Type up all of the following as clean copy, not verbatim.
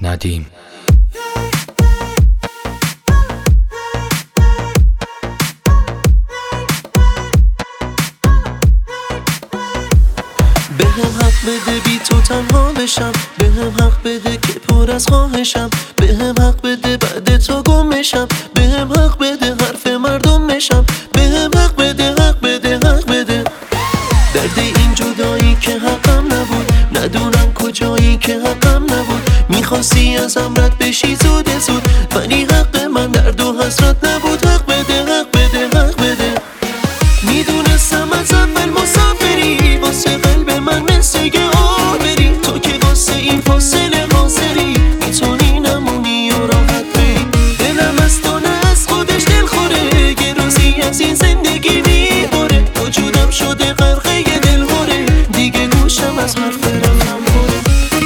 ندیم. بهم حق بده بی تو تنها بشم، بهم حق بده که پر از خواهشم، بهم حق بده بعد تو گم بشم، بهم حق بده حرف مردم بشم، بهم حق بده حق بده حق بده. درد این جدایی که حقم نبود، ندونم کجایی که حقم نبود. میخواستی ازم رد بشی زود زود، ولی حق من درد و حسرت نبود. حق بده حق بده حق بده. میدونستم از اول مسافری، واسه قلب من مثل آبری. تو که واسه این فاصله حاضری، میتونی نمونی و راحت بری. دلم از تو نه از خودش دل خوره، یه روزی از این زندگی میبره. وجودم شده غرقه دل هوره، دیگه گوشم از حرف رفتم پره.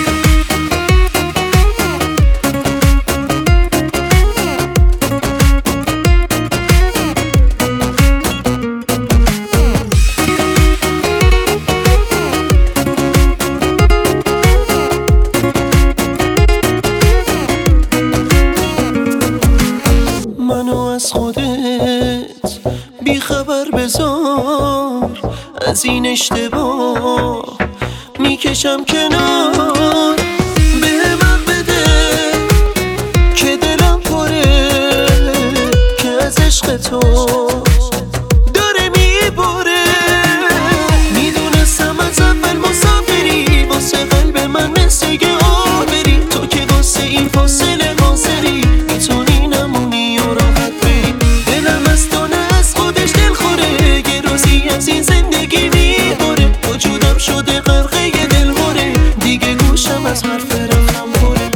منو از خودت بیخبر بذار، از این اشتباه میکشم کنار. بهم حق بده که دلم پره، که از عشق تو داره میبره. میدونستم از اول مسافری، واسه قلب من مثل آبری. تو که واسه این فاصله حاضری، میتونی نمونی و راحت بری. دلم از تو نه از خودش دل خوره، یه روزی از این زندگی میبره. وجودم شده غرقه دل هوره، دیگه گوشم از حرف رفتم پره.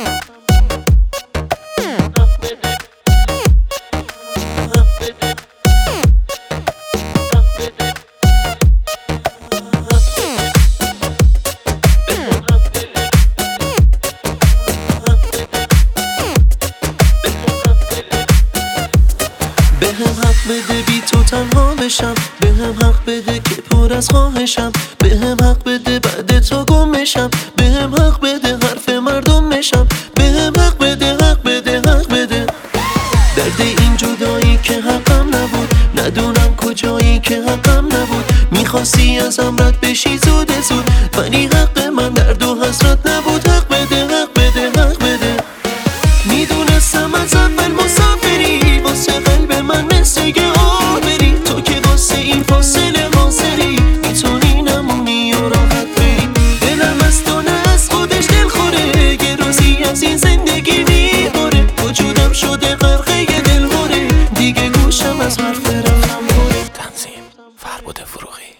بهم حق بده بی تو تنها بشم، بهم حق بده که پر از خواهشم، بهم حق بده بعد تو گم بشم، بهم حق بده حرف مردم بشم، بهم حق بده حق بده حق بده. درد این جدایی که حقم نبود، ندونم کجایی که حقم نبود. میخواستی ازم رد بشی زود زود، ولی حق من درد و حسرت نبود. حق بده حق بده حق بده. میدونستم از اول مسافری، واسه قلب من مثل آبری. تو که واسه این فاصله حاضری، میتونی نمونی و راحت بری. دلم از تو نه از خودش دل خوره، یه روزی از این زندگی میبره. وجودم شده غرقه دل هوره، دیگه گوشم از حرف رفتم پره. تنظیم فربود فروغی.